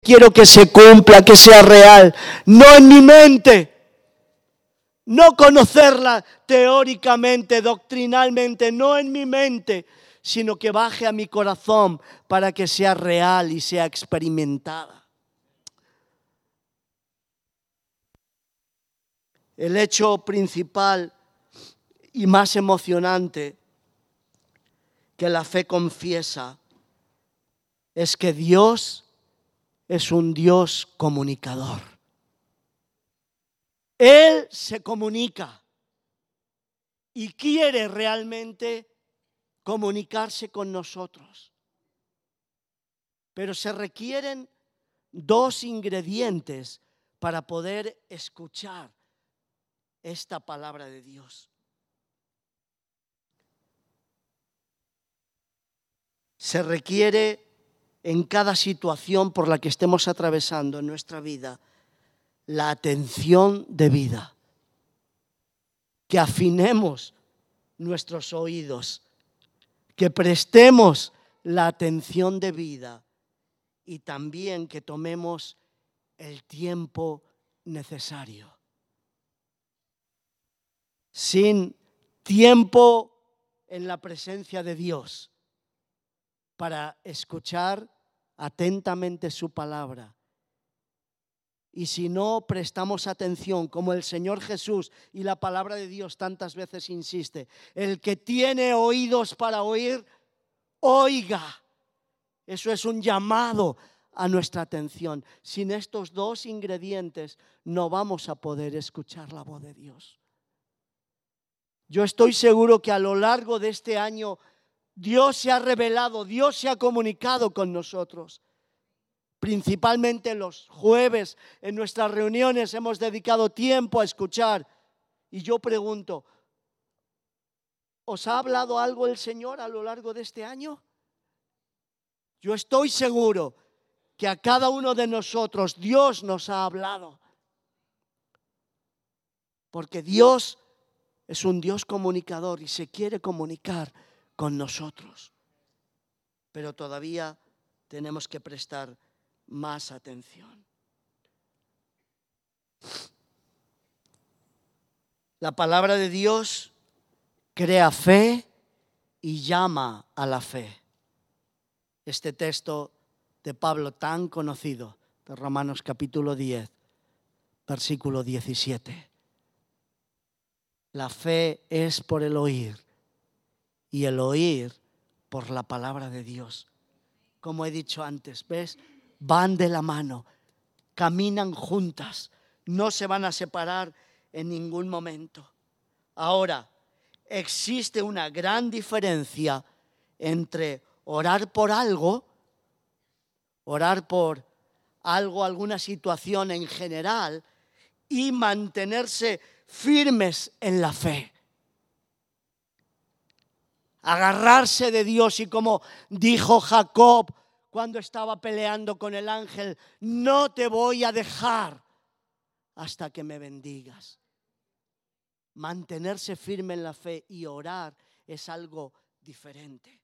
quiero que se cumpla, que sea real, no en mi mente. No conocerla teóricamente, doctrinalmente, no en mi mente, sino que baje a mi corazón para que sea real y sea experimentada. El hecho principal y más emocionante que la fe confiesa es que Dios es un Dios comunicador. Él se comunica y quiere realmente comunicarse con nosotros. Pero se requieren dos ingredientes para poder escuchar esta palabra de Dios. Se requiere en cada situación por la que estemos atravesando en nuestra vida la atención debida. Que afinemos nuestros oídos, que prestemos la atención debida y también que tomemos el tiempo necesario. Sin tiempo en la presencia de Dios para escuchar atentamente su palabra. Y si no prestamos atención, como el Señor Jesús y la palabra de Dios tantas veces insiste, el que tiene oídos para oír, oiga. Eso es un llamado a nuestra atención. Sin estos dos ingredientes no vamos a poder escuchar la voz de Dios. Yo estoy seguro que a lo largo de este año Dios se ha revelado, Dios se ha comunicado con nosotros. Principalmente los jueves en nuestras reuniones hemos dedicado tiempo a escuchar. Y yo pregunto, ¿os ha hablado algo el Señor a lo largo de este año? Yo estoy seguro que a cada uno de nosotros Dios nos ha hablado. Porque Dios es un Dios comunicador y se quiere comunicar con nosotros. Pero todavía tenemos que prestar más atención. La palabra de Dios crea fe y llama a la fe. Este texto de Pablo tan conocido, de Romanos capítulo 10, versículo 17. La fe es por el oír y el oír por la palabra de Dios. Como he dicho antes, ¿ves? Van de la mano, caminan juntas, no se van a separar en ningún momento. Ahora, existe una gran diferencia entre orar por algo, alguna situación en general, y mantenerse firmes en la fe. Agarrarse de Dios y como dijo Jacob cuando estaba peleando con el ángel, no te voy a dejar hasta que me bendigas. Mantenerse firme en la fe y orar es algo diferente.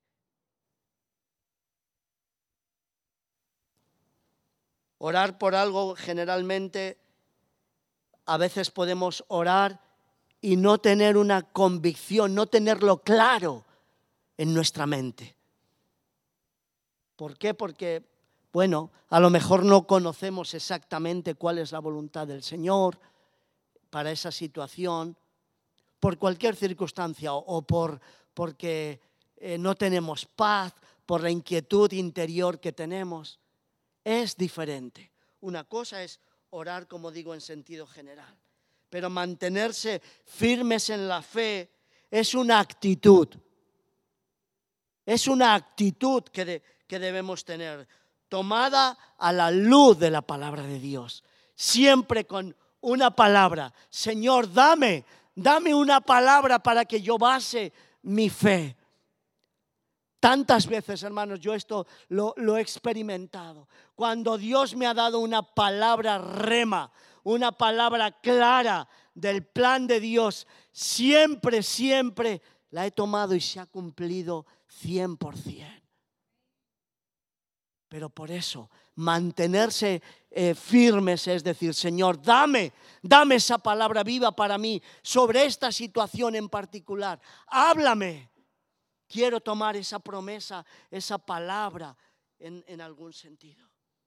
Orar por algo generalmente, a veces podemos orar y no tener una convicción, no tenerlo claro en nuestra mente. ¿Por qué? Porque, bueno, a lo mejor no conocemos exactamente cuál es la voluntad del Señor para esa situación, por cualquier circunstancia o porque no tenemos paz, por la inquietud interior que tenemos. Es diferente. Una cosa es orar, como digo, en sentido general, pero mantenerse firmes en la fe es una actitud. Es una actitud que debemos tener, tomada a la luz de la palabra de Dios. Siempre con una palabra. Señor, dame una palabra para que yo base mi fe. Tantas veces, hermanos, yo esto lo he experimentado. Cuando Dios me ha dado una palabra rema, una palabra clara del plan de Dios, siempre la he tomado y se ha cumplido 100%. Pero por eso mantenerse firmes, es decir, Señor, dame esa palabra viva para mí sobre esta situación en particular. Háblame. Quiero tomar esa promesa, esa palabra en algún sentido.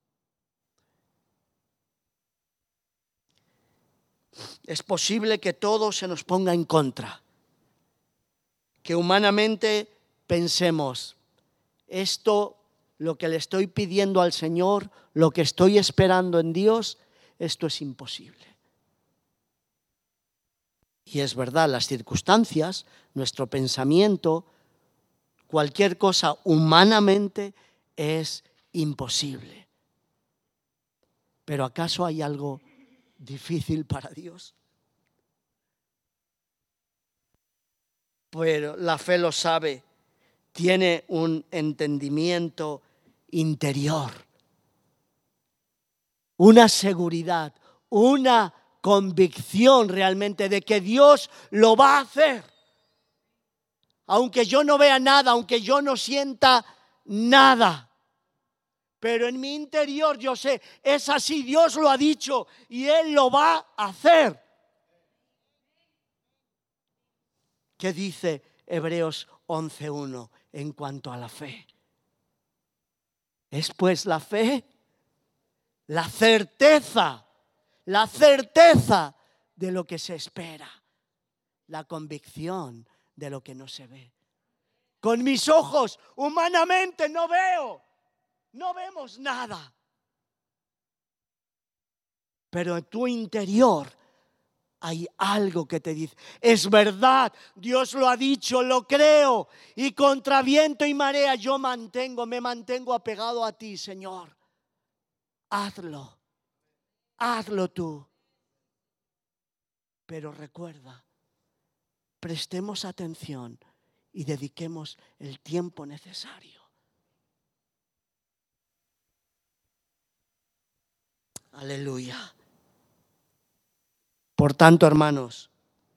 Es posible que todo se nos ponga en contra, que humanamente pensemos, esto, lo que le estoy pidiendo al Señor, lo que estoy esperando en Dios, esto es imposible. Y es verdad, las circunstancias, nuestro pensamiento, cualquier cosa humanamente es imposible. Pero ¿acaso hay algo difícil para Dios? Pero la fe lo sabe, tiene un entendimiento interior, una seguridad, una convicción realmente de que Dios lo va a hacer. Aunque yo no vea nada, aunque yo no sienta nada. Pero en mi interior yo sé, es así, Dios lo ha dicho y Él lo va a hacer. ¿Qué dice Hebreos 11:1 en cuanto a la fe? Es pues la fe, la certeza de lo que se espera, la convicción de lo que no se ve. Con mis ojos humanamente no vemos nada. Pero en tu interior hay algo que te dice, es verdad, Dios lo ha dicho, lo creo. Y contra viento y marea yo me mantengo apegado a ti, Señor. Hazlo tú. Pero recuerda, prestemos atención y dediquemos el tiempo necesario. Aleluya. Por tanto, hermanos,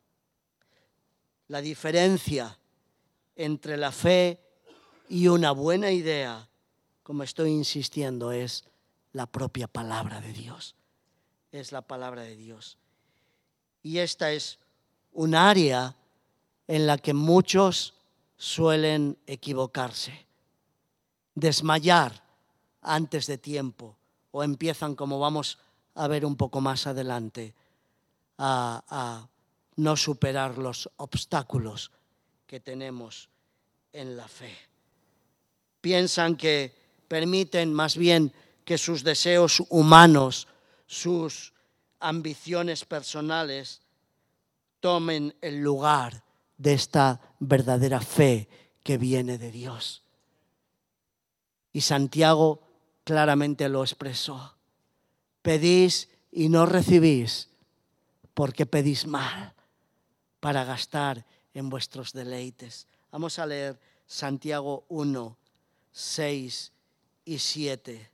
la diferencia entre la fe y una buena idea, como estoy insistiendo, es la propia palabra de Dios. Es la palabra de Dios. Y esta es un área en la que muchos suelen equivocarse, desmayar antes de tiempo, o empiezan, como vamos a ver un poco más adelante, a no superar los obstáculos que tenemos en la fe. Piensan que permiten más bien que sus deseos humanos, sus ambiciones personales, tomen el lugar de esta verdadera fe que viene de Dios. Y Santiago claramente lo expresó. Pedís y no recibís, porque pedís mal, para gastar en vuestros deleites. Vamos a leer Santiago 1, 6 y 7.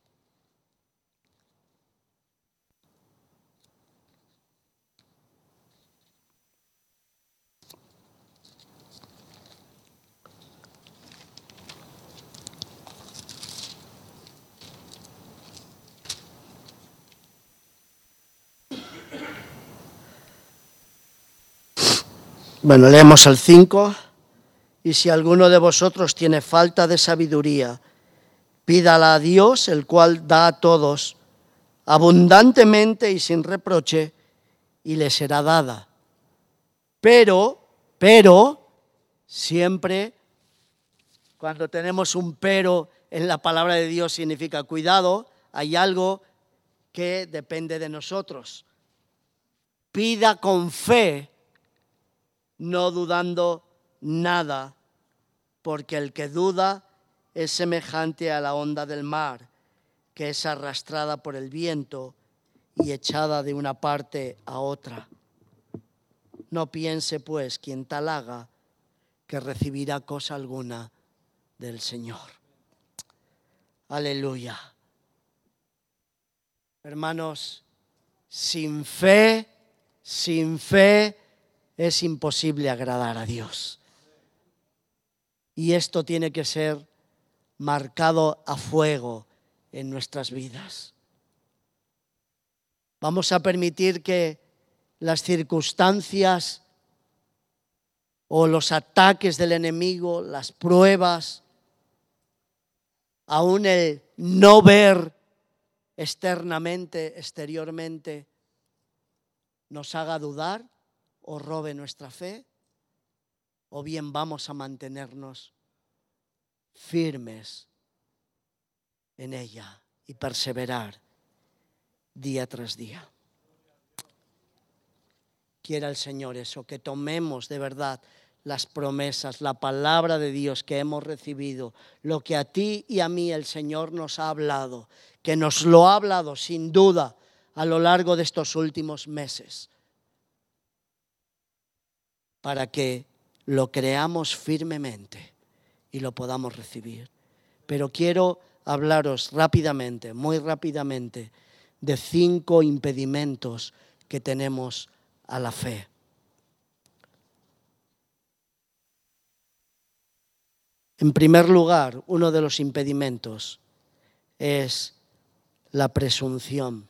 Bueno, leemos el 5. Y si alguno de vosotros tiene falta de sabiduría, pídala a Dios, el cual da a todos abundantemente y sin reproche, y le será dada. Pero, siempre cuando tenemos un pero en la palabra de Dios significa cuidado, hay algo que depende de nosotros. Pida con fe, no dudando nada, porque el que duda es semejante a la onda del mar, que es arrastrada por el viento y echada de una parte a otra. No piense, pues, quien tal haga, que recibirá cosa alguna del Señor. Aleluya. Hermanos, sin fe es imposible agradar a Dios. Y esto tiene que ser marcado a fuego en nuestras vidas. Vamos a permitir que las circunstancias o los ataques del enemigo, las pruebas, aún el no ver externamente, exteriormente, nos haga dudar o robe nuestra fe, o bien vamos a mantenernos firmes en ella y perseverar día tras día. Quiera el Señor eso, que tomemos de verdad las promesas, la palabra de Dios que hemos recibido, lo que a ti y a mí el Señor nos ha hablado, que nos lo ha hablado sin duda a lo largo de estos últimos meses, para que lo creamos firmemente y lo podamos recibir. Pero quiero hablaros rápidamente, muy rápidamente, de 5 impedimentos que tenemos a la fe. En primer lugar, uno de los impedimentos es la presunción,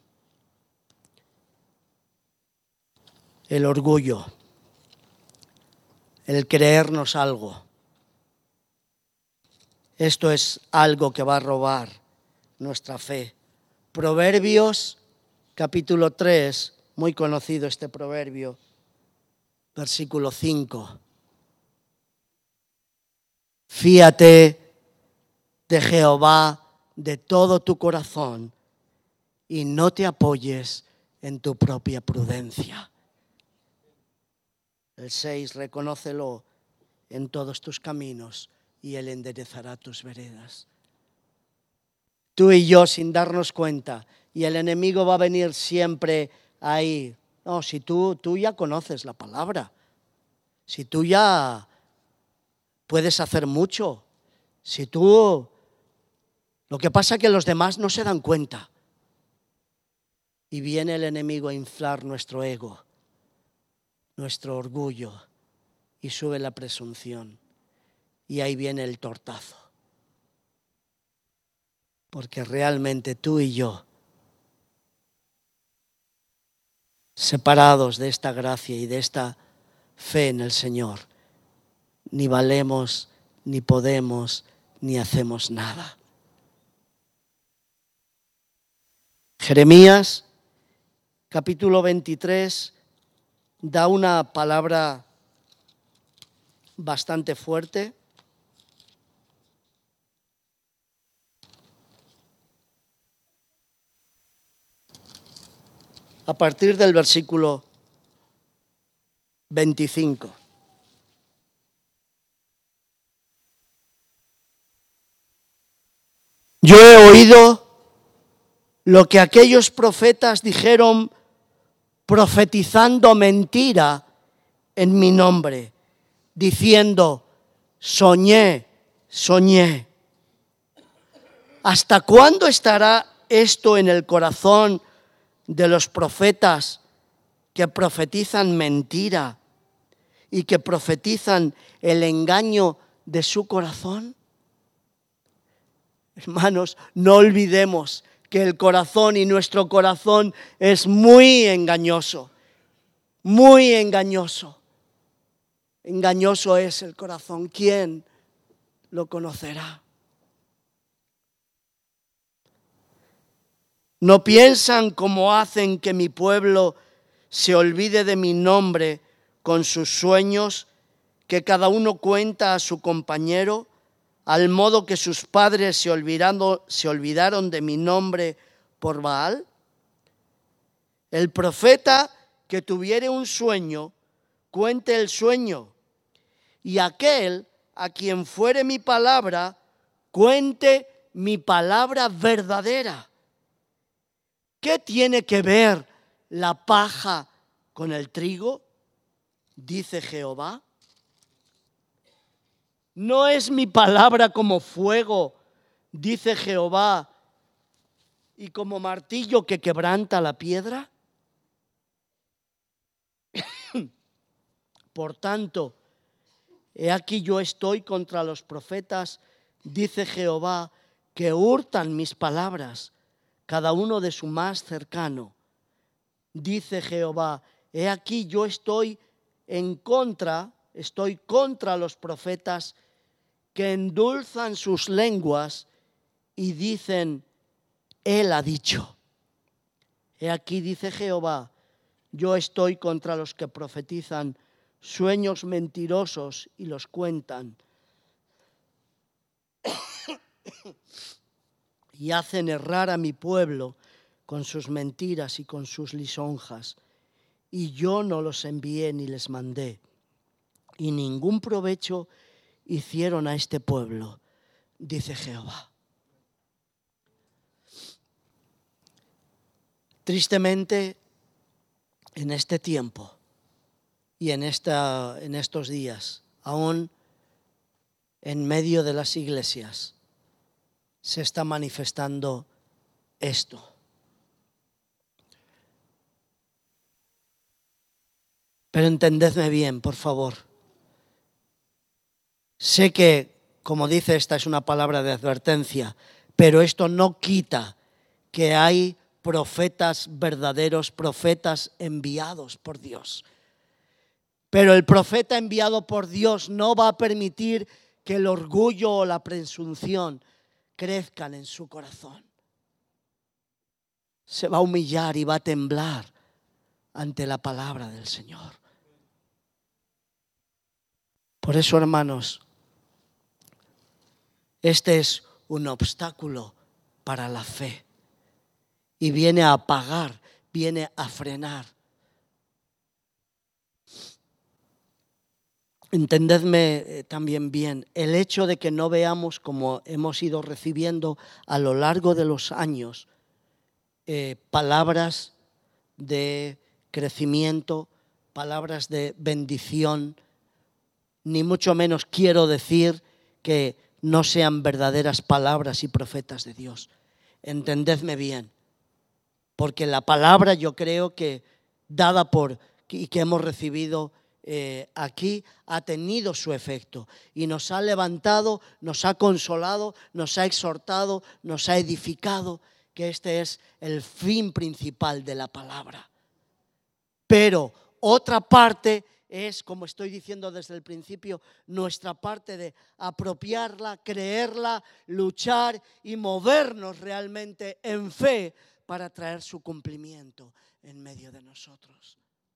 el orgullo, el creernos algo. Esto es algo que va a robar nuestra fe. Proverbios, capítulo 3, muy conocido este proverbio, versículo 5. Fíate de Jehová de todo tu corazón y no te apoyes en tu propia prudencia. El 6, reconócelo en todos tus caminos y Él enderezará tus veredas. Tú y yo sin darnos cuenta, y el enemigo va a venir siempre ahí. No, si tú ya conoces la palabra, si tú ya puedes hacer mucho, si tú... Lo que pasa es que los demás no se dan cuenta. Y viene el enemigo a inflar nuestro ego, nuestro orgullo, y sube la presunción. Y ahí viene el tortazo. Porque realmente tú y yo, separados de esta gracia y de esta fe en el Señor, ni valemos, ni podemos, ni hacemos nada. Jeremías, capítulo 23, da una palabra bastante fuerte. A partir del versículo 25. Yo he oído lo que aquellos profetas dijeron profetizando mentira en mi nombre, diciendo, soñé, soñé. ¿Hasta cuándo estará esto en el corazón de los profetas que profetizan mentira y que profetizan el engaño de su corazón? Hermanos, no olvidemos que el corazón y nuestro corazón es muy engañoso, muy engañoso. Engañoso es el corazón. ¿Quién lo conocerá? ¿No piensan como hacen que mi pueblo se olvide de mi nombre con sus sueños, que cada uno cuenta a su compañero, al modo que sus padres se olvidaron de mi nombre por Baal? El profeta que tuviere un sueño, cuente el sueño, y aquel a quien fuere mi palabra, cuente mi palabra verdadera. ¿Qué tiene que ver la paja con el trigo? Dice Jehová. ¿No es mi palabra como fuego, dice Jehová, y como martillo que quebranta la piedra? Por tanto, he aquí yo estoy contra los profetas, dice Jehová, que hurtan mis palabras, cada uno de su más cercano. Dice Jehová, he aquí yo estoy contra los profetas que endulzan sus lenguas y dicen, él ha dicho. He aquí, dice Jehová, yo estoy contra los que profetizan sueños mentirosos y los cuentan. Y hacen errar a mi pueblo con sus mentiras y con sus lisonjas. Y yo no los envié ni les mandé. Y ningún provecho hicieron a este pueblo, dice Jehová. Tristemente, en este tiempo y en estos días, aún en medio de las iglesias, se está manifestando esto. Pero entendedme bien, por favor. Sé que, como dice, esta es una palabra de advertencia, pero esto no quita que hay profetas verdaderos, profetas enviados por Dios. Pero el profeta enviado por Dios no va a permitir que el orgullo o la presunción crezcan en su corazón. Se va a humillar y va a temblar ante la palabra del Señor. Por eso, hermanos, este es un obstáculo para la fe y viene a apagar, viene a frenar. Entendedme también bien, el hecho de que no veamos, como hemos ido recibiendo a lo largo de los años, palabras de crecimiento, palabras de bendición, ni mucho menos quiero decir que no sean verdaderas palabras y profetas de Dios. Entendedme bien, porque la palabra yo creo que dada y que hemos recibido aquí ha tenido su efecto y nos ha levantado, nos ha consolado, nos ha exhortado, nos ha edificado, que este es el fin principal de la palabra. Pero otra parte es, como estoy diciendo desde el principio, nuestra parte de apropiarla, creerla, luchar y movernos realmente en fe para traer su cumplimiento en medio de nosotros.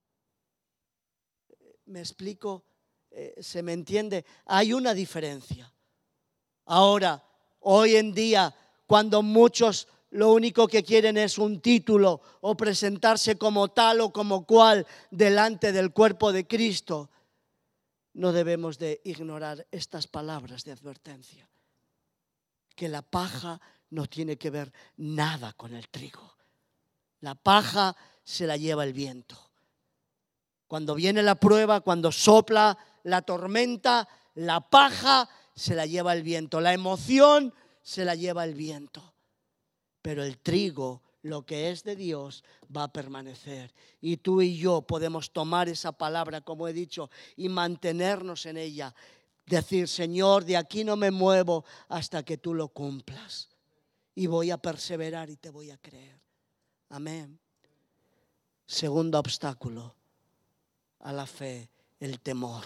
¿Me explico? ¿Se me entiende? Hay una diferencia. Ahora, hoy en día, cuando muchos lo único que quieren es un título o presentarse como tal o como cual delante del cuerpo de Cristo, no debemos de ignorar estas palabras de advertencia. Que la paja no tiene que ver nada con el trigo. La paja se la lleva el viento. Cuando viene la prueba, cuando sopla la tormenta, la paja se la lleva el viento. La emoción se la lleva el viento. Pero el trigo, lo que es de Dios, va a permanecer. Y tú y yo podemos tomar esa palabra, como he dicho, y mantenernos en ella. Decir, Señor, de aquí no me muevo hasta que tú lo cumplas. Y voy a perseverar y te voy a creer. Amén. Segundo obstáculo a la fe, el temor.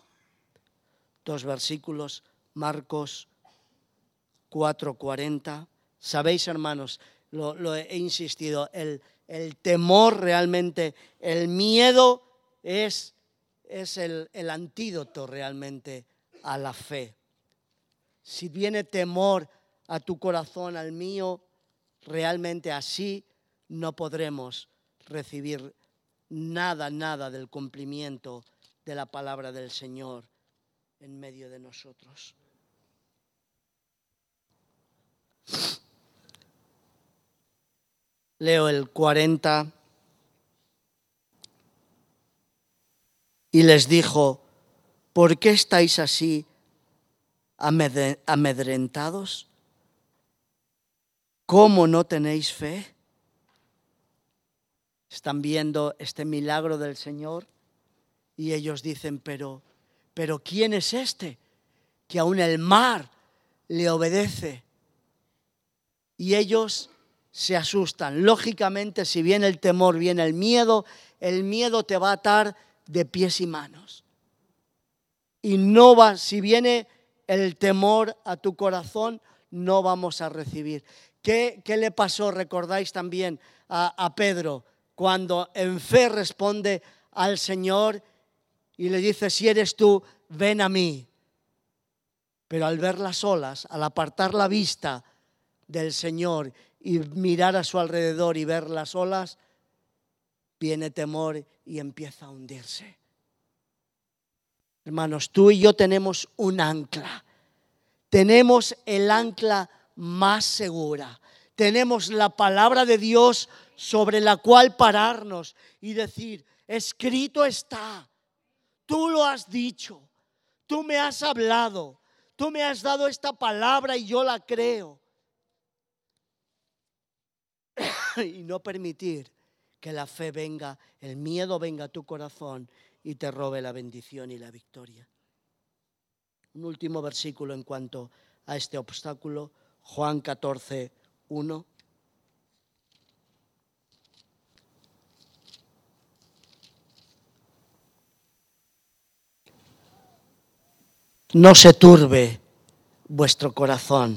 2 versículos, Marcos 4:40. Sabéis, hermanos, lo he insistido, el temor realmente, el miedo es el antídoto realmente a la fe. Si viene temor a tu corazón, al mío, realmente así no podremos recibir nada del cumplimiento de la palabra del Señor en medio de nosotros. Leo el 40. Y les dijo, ¿por qué estáis así amedrentados? ¿Cómo no tenéis fe? Están viendo este milagro del Señor y ellos dicen, pero ¿quién es este que aún el mar le obedece? y ellos se asustan. Lógicamente, si viene el temor, viene el miedo te va a atar de pies y manos. Y si viene el temor a tu corazón, no vamos a recibir. ¿Qué le pasó? Recordáis también a Pedro, cuando en fe responde al Señor y le dice: si eres tú, ven a mí. Pero al ver las olas, al apartar la vista del Señor y mirar a su alrededor y ver las olas, viene temor y empieza a hundirse. Hermanos, tú y yo tenemos un ancla. Tenemos el ancla más segura. Tenemos la palabra de Dios sobre la cual pararnos y decir: escrito está, tú lo has dicho, tú me has hablado, tú me has dado esta palabra y yo la creo. Y no permitir que la fe venga, el miedo venga a tu corazón y te robe la bendición y la victoria. Un último versículo en cuanto a este obstáculo, Juan 14, 1. No se turbe vuestro corazón.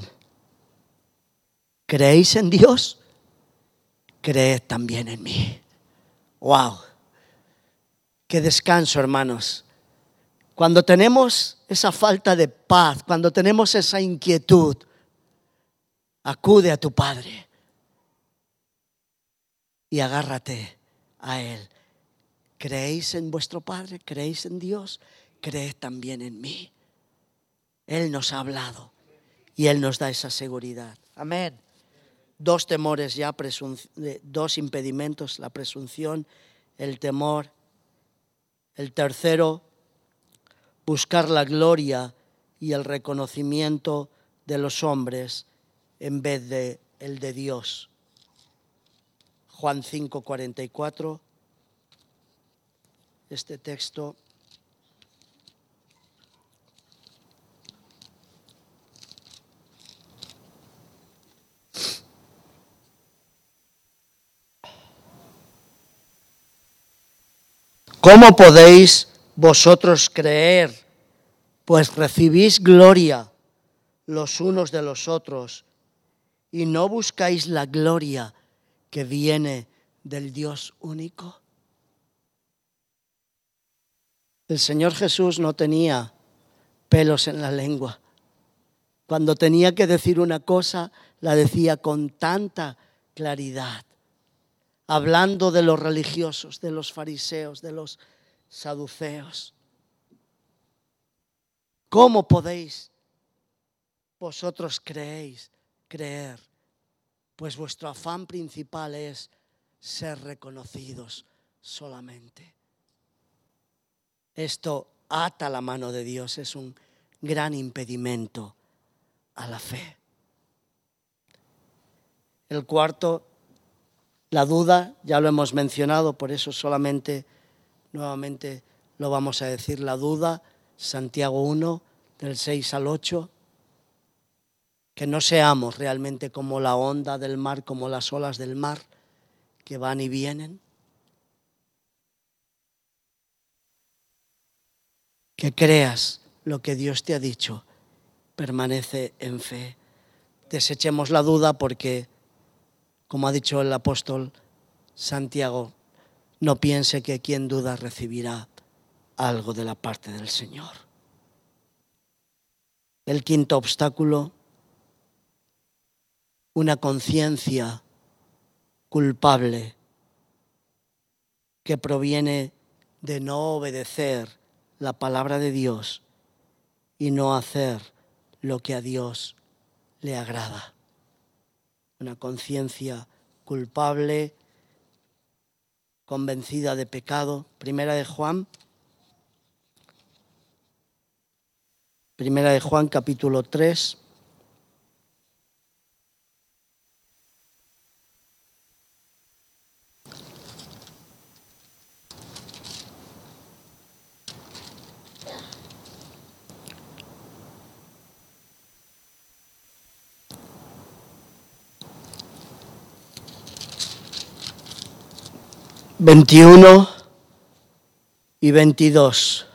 ¿Creéis en Dios? Creed también en mí. ¡Wow! ¡Qué descanso, hermanos! Cuando tenemos esa falta de paz, cuando tenemos esa inquietud, acude a tu Padre y agárrate a Él. ¿Creéis en vuestro Padre? ¿Creéis en Dios? Creed también en mí. Él nos ha hablado y Él nos da esa seguridad. Amén. Dos temores ya, dos impedimentos: la presunción, el temor. El tercero, buscar la gloria y el reconocimiento de los hombres en vez de el de Dios. Juan 5:44, este texto. ¿Cómo podéis vosotros creer, pues recibís gloria los unos de los otros y no buscáis la gloria que viene del Dios único? El Señor Jesús no tenía pelos en la lengua. Cuando tenía que decir una cosa, la decía con tanta claridad, hablando de los religiosos, de los fariseos, de los saduceos. ¿Cómo podéis vosotros creer? Pues vuestro afán principal es ser reconocidos solamente. Esto ata la mano de Dios, es un gran impedimento a la fe. El cuarto, la duda, ya lo hemos mencionado, por eso solamente nuevamente lo vamos a decir. La duda, Santiago 1, del 6 al 8. Que no seamos realmente como la onda del mar, como las olas del mar, que van y vienen. Que creas lo que Dios te ha dicho, permanece en fe. Desechemos la duda porque, como ha dicho el apóstol Santiago, no piense que quien duda recibirá algo de la parte del Señor. El quinto obstáculo, una conciencia culpable que proviene de no obedecer la palabra de Dios y no hacer lo que a Dios le agrada. Una conciencia culpable, convencida de pecado. Primera de Juan capítulo 3. 21 y 22.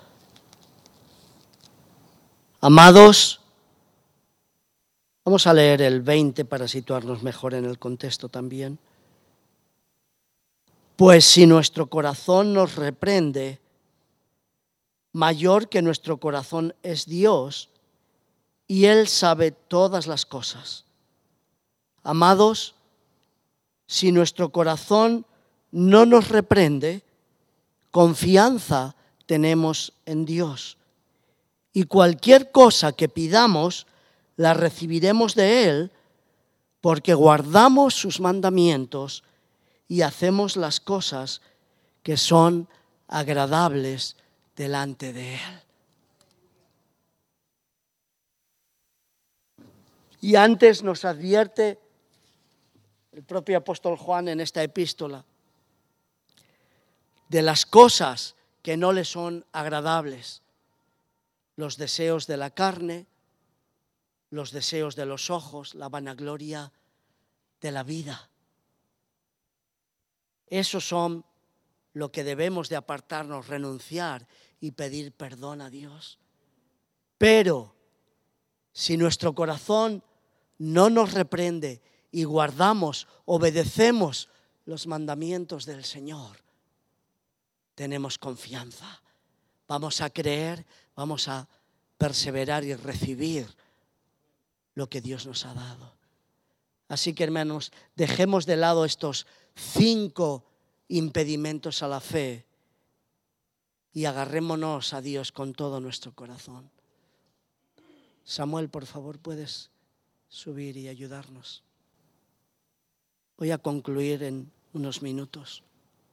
Amados, vamos a leer el 20 para situarnos mejor en el contexto también. Pues si nuestro corazón nos reprende, mayor que nuestro corazón es Dios, y Él sabe todas las cosas. Amados, si nuestro corazón no nos reprende, confianza tenemos en Dios. Y cualquier cosa que pidamos, la recibiremos de Él, porque guardamos sus mandamientos y hacemos las cosas que son agradables delante de Él. Y antes nos advierte el propio apóstol Juan en esta epístola de las cosas que no le son agradables: los deseos de la carne, los deseos de los ojos, la vanagloria de la vida. Esos son lo que debemos de apartarnos, renunciar y pedir perdón a Dios. Pero si nuestro corazón no nos reprende y guardamos, obedecemos los mandamientos del Señor, tenemos confianza. Vamos a creer, vamos a perseverar y recibir lo que Dios nos ha dado. Así que, hermanos, dejemos de lado estos 5 impedimentos a la fe y agarrémonos a Dios con todo nuestro corazón. Samuel, por favor, puedes subir y ayudarnos. Voy a concluir en unos minutos.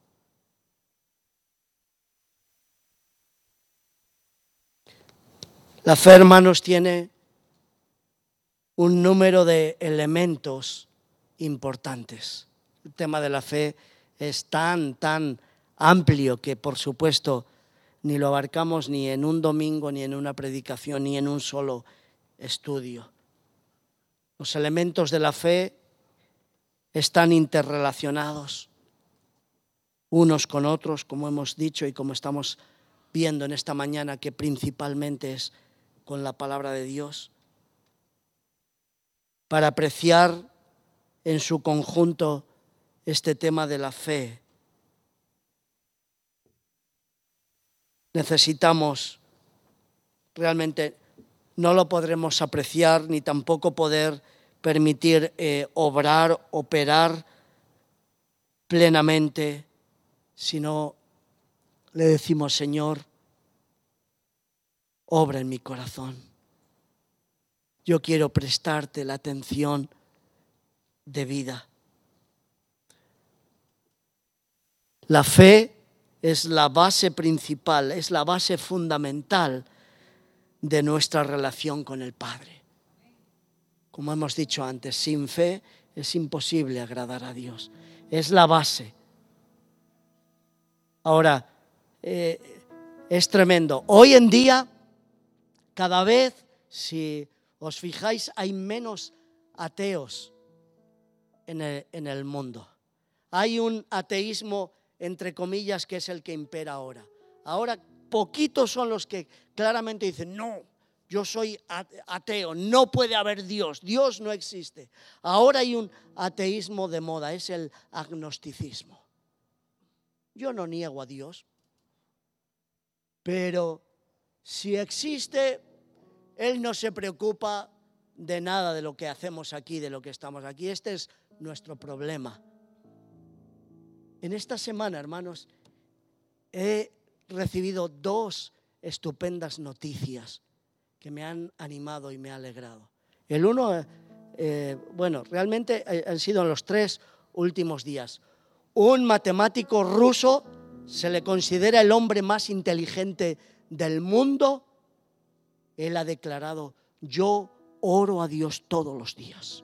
La fe, hermanos, tiene un número de elementos importantes. El tema de la fe es tan amplio que, por supuesto, ni lo abarcamos ni en un domingo, ni en una predicación, ni en un solo estudio. Los elementos de la fe están interrelacionados unos con otros, como hemos dicho y como estamos viendo en esta mañana, que principalmente es con la palabra de Dios. Para apreciar en su conjunto este tema de la fe, necesitamos, realmente no lo podremos apreciar ni tampoco poder permitir operar plenamente, si no le decimos: Señor, obra en mi corazón. Yo quiero prestarte la atención debida. La fe es la base principal, es la base fundamental de nuestra relación con el Padre. Como hemos dicho antes, sin fe es imposible agradar a Dios. Es la base. Ahora, es tremendo. Hoy en día, cada vez, si os fijáis, hay menos ateos en el mundo. Hay un ateísmo, entre comillas, que es el que impera ahora. Ahora, poquitos son los que claramente dicen: no, yo soy ateo, no puede haber Dios, Dios no existe. Ahora hay un ateísmo de moda, es el agnosticismo. Yo no niego a Dios, pero si existe, Él no se preocupa de nada de lo que hacemos aquí, de lo que estamos aquí. Este es nuestro problema. En esta semana, hermanos, he recibido 2 estupendas noticias que me han animado y me ha alegrado. El uno, realmente han sido en los 3 últimos días. Un matemático ruso, se le considera el hombre más inteligente del mundo. Él ha declarado: yo oro a Dios todos los días.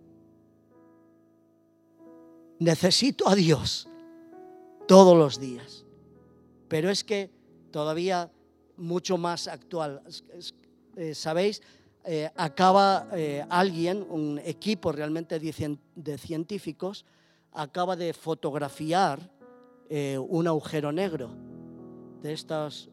Necesito a Dios todos los días. Pero es que todavía mucho más actual. ¿Sabéis? Acaba alguien, un equipo realmente de científicos, acaba de fotografiar un agujero negro, de estos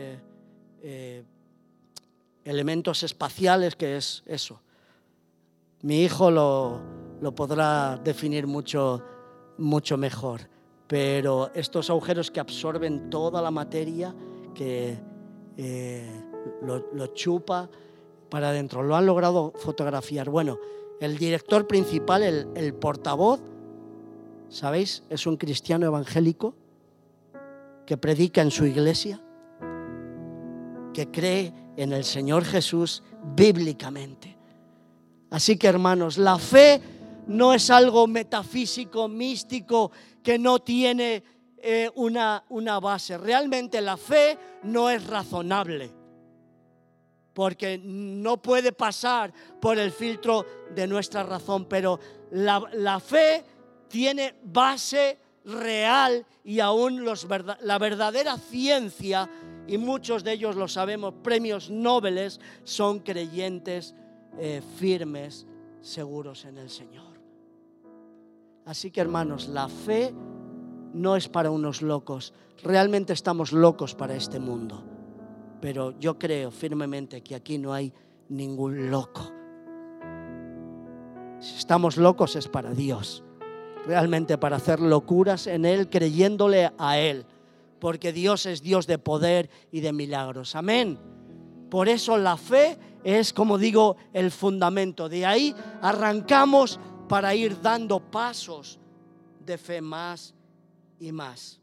elementos espaciales, que es eso. Mi hijo lo podrá definir mucho mejor, pero estos agujeros que absorben toda la materia, que lo chupa para adentro, lo han logrado fotografiar. Bueno, el director principal, el portavoz, ¿sabéis? Es un cristiano evangélico que predica en su iglesia, que cree en el Señor Jesús bíblicamente. Así que, hermanos, la fe no es algo metafísico, místico, que no tiene una base. Realmente la fe no es razonable, porque no puede pasar por el filtro de nuestra razón, pero la fe tiene base real, y aún la verdadera ciencia, y muchos de ellos lo sabemos, premios Nobel, son creyentes firmes, seguros en el Señor. Así que, hermanos, la fe no es para unos locos. Realmente estamos locos para este mundo, pero yo creo firmemente que aquí no hay ningún loco. Si estamos locos es para Dios, realmente para hacer locuras en Él, creyéndole a Él, porque Dios es Dios de poder y de milagros. Amén. Por eso la fe es, como digo, el fundamento. De ahí arrancamos para ir dando pasos de fe más y más.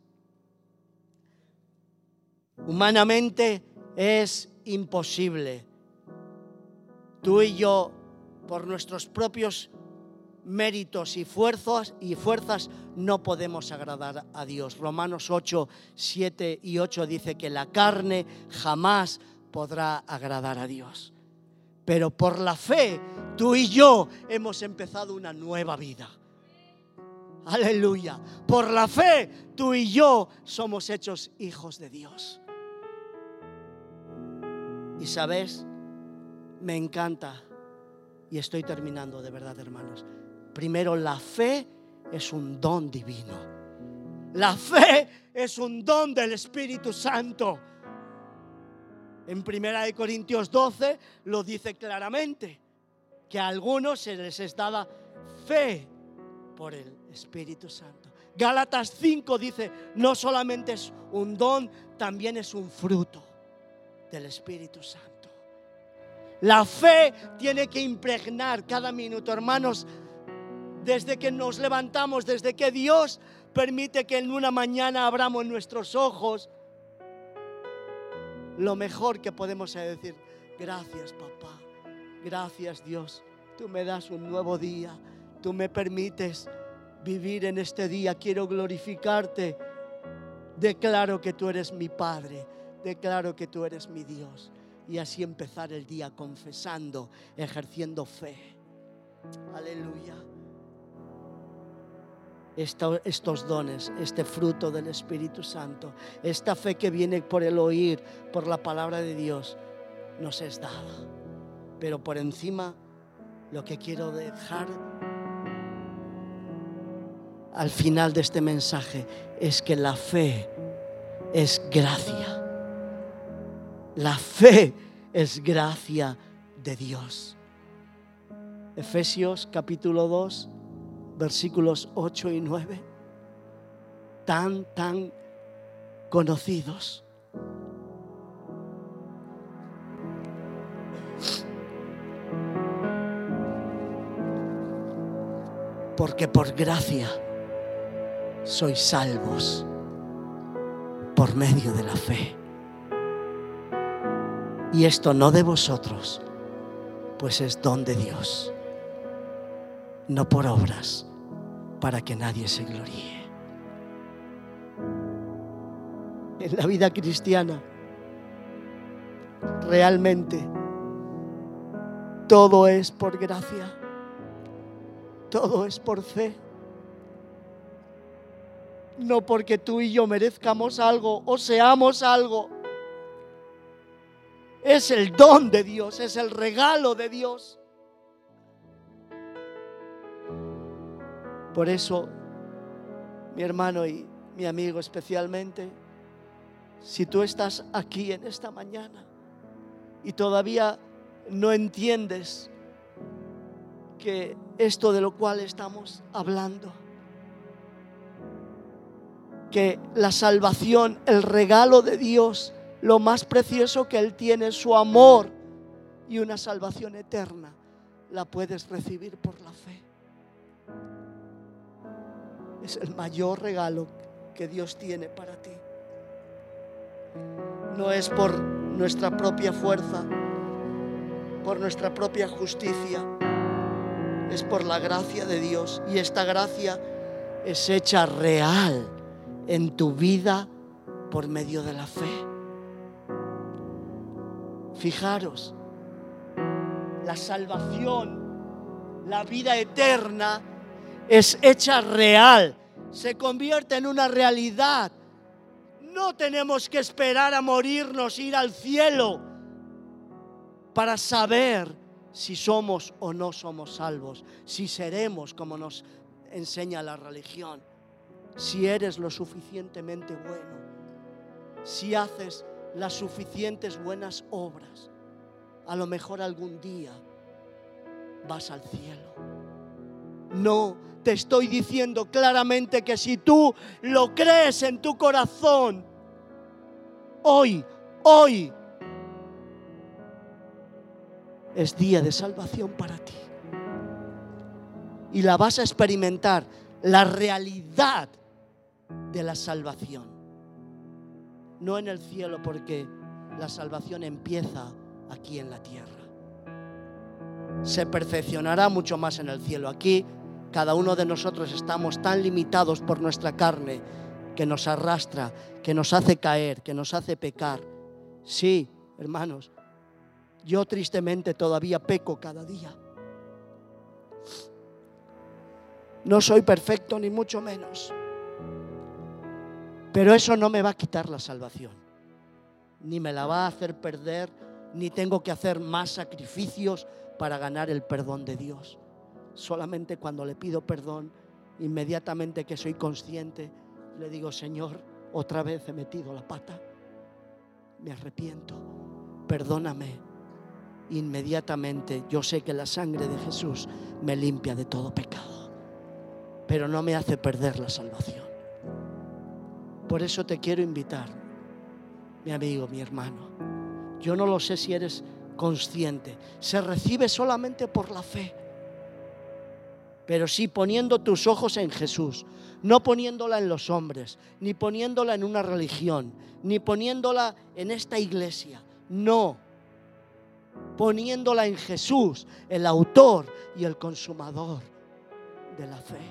Humanamente es imposible. Tú y yo, por nuestros propios méritos y fuerzas no podemos agradar a Dios. Romanos 8, 7 y 8 dice que la carne jamás podrá agradar a Dios. Pero por la fe, tú y yo hemos empezado una nueva vida. Aleluya. Por la fe, tú y yo somos hechos hijos de Dios. Y sabes, me encanta, y estoy terminando de verdad, hermanos. Primero, la fe es un don divino. La fe es un don del Espíritu Santo. En 1 Corintios 12 lo dice claramente, que a algunos se les es dada fe por el Espíritu Santo. Gálatas 5 dice, no solamente es un don, también es un fruto del Espíritu Santo. La fe tiene que impregnar cada minuto, hermanos, desde que nos levantamos, desde que Dios permite que en una mañana abramos nuestros ojos. Lo mejor que podemos es decir, gracias papá, gracias Dios, tú me das un nuevo día, tú me permites vivir en este día, quiero glorificarte, declaro que tú eres mi Padre, declaro que tú eres mi Dios, y así empezar el día confesando, ejerciendo fe. Aleluya. Estos dones, este fruto del Espíritu Santo, esta fe que viene por el oír, por la palabra de Dios, nos es dada. Pero por encima, lo que quiero dejar al final de este mensaje es que la fe es gracia. La fe es gracia de Dios. Efesios capítulo 2, versículos 8 y 9, tan conocidos. Porque por gracia sois salvos por medio de la fe. Y esto no de vosotros, pues es don de Dios, no por obras, para que nadie se gloríe. En la vida cristiana, realmente, todo es por gracia, todo es por fe. No porque tú y yo merezcamos algo o seamos algo. Es el don de Dios, es el regalo de Dios. Por eso, mi hermano y mi amigo, especialmente si tú estás aquí en esta mañana y todavía no entiendes que esto de lo cual estamos hablando, que la salvación, el regalo de Dios, lo más precioso que Él tiene es su amor y una salvación eterna, la puedes recibir por la fe. Es el mayor regalo que Dios tiene para ti. No es por nuestra propia fuerza, por nuestra propia justicia, es por la gracia de Dios, y esta gracia es hecha real en tu vida por medio de la fe. Fijaros, la salvación, la vida eterna es hecha real, se convierte en una realidad. No tenemos que esperar a morirnos, ir al cielo para saber si somos o no somos salvos, si seremos como nos enseña la religión, si eres lo suficientemente bueno, si haces las suficientes buenas obras, a lo mejor algún día vas al cielo. No, te estoy diciendo claramente que si tú lo crees en tu corazón, hoy es día de salvación para ti. Y la vas a experimentar, la realidad de la salvación. No en el cielo, porque la salvación empieza aquí en la tierra. Se perfeccionará mucho más en el cielo. Aquí cada uno de nosotros estamos tan limitados por nuestra carne que nos arrastra, que nos hace caer, que nos hace pecar. Sí, hermanos, yo tristemente todavía peco cada día. No soy perfecto ni mucho menos, pero eso no me va a quitar la salvación, ni me la va a hacer perder, ni tengo que hacer más sacrificios para ganar el perdón de Dios. Solamente cuando le pido perdón, inmediatamente que soy consciente, le digo: Señor, otra vez he metido la pata, me arrepiento, perdóname. Inmediatamente yo sé que la sangre de Jesús me limpia de todo pecado, pero no me hace perder la salvación. Por eso te quiero invitar, mi amigo, mi hermano. Yo no lo sé si eres consciente. Se recibe solamente por la fe, pero sí poniendo tus ojos en Jesús, no poniéndola en los hombres, ni poniéndola en una religión, ni poniéndola en esta iglesia. No, poniéndola en Jesús, el autor y el consumador de la fe.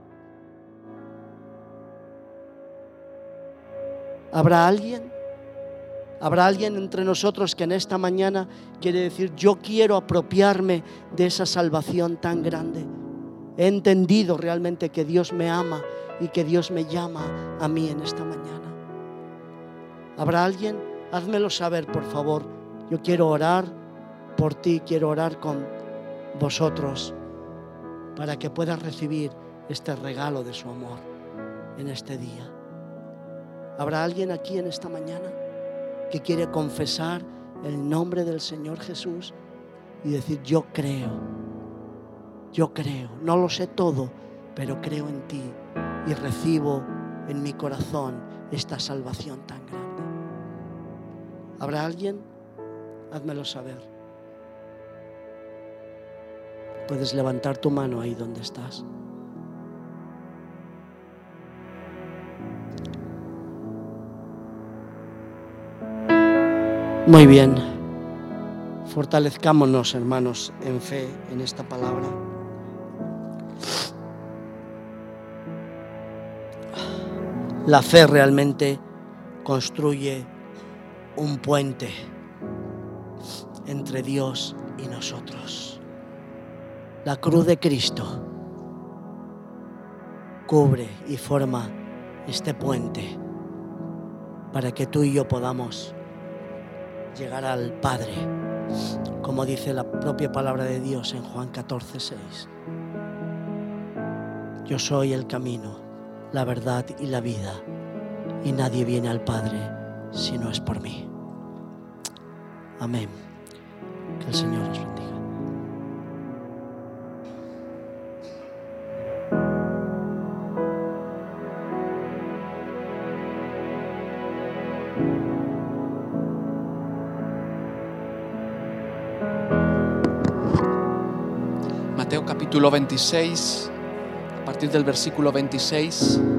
¿Habrá alguien entre nosotros que en esta mañana quiere decir: yo quiero apropiarme de esa salvación tan grande? He entendido realmente que Dios me ama y que Dios me llama a mí en esta mañana. ¿Habrá alguien? Házmelo saber, por favor. Yo quiero orar por ti, quiero orar con vosotros para que puedas recibir este regalo de su amor en este día. ¿Habrá alguien aquí en esta mañana que quiere confesar el nombre del Señor Jesús y decir: yo creo, no lo sé todo, pero creo en ti y recibo en mi corazón esta salvación tan grande? ¿Habrá alguien? Házmelo saber. Puedes levantar tu mano ahí donde estás. Muy bien. Fortalezcámonos, hermanos, en fe en esta palabra. La fe realmente construye un puente entre Dios y nosotros. La cruz de Cristo cubre y forma este puente para que tú y yo podamos llegar al Padre, como dice la propia palabra de Dios en Juan 14:6. Yo soy el camino, la verdad y la vida, y nadie viene al Padre si no es por mí. Amén. Que el Señor os bendiga. Mateo capítulo 26, a partir del versículo 26.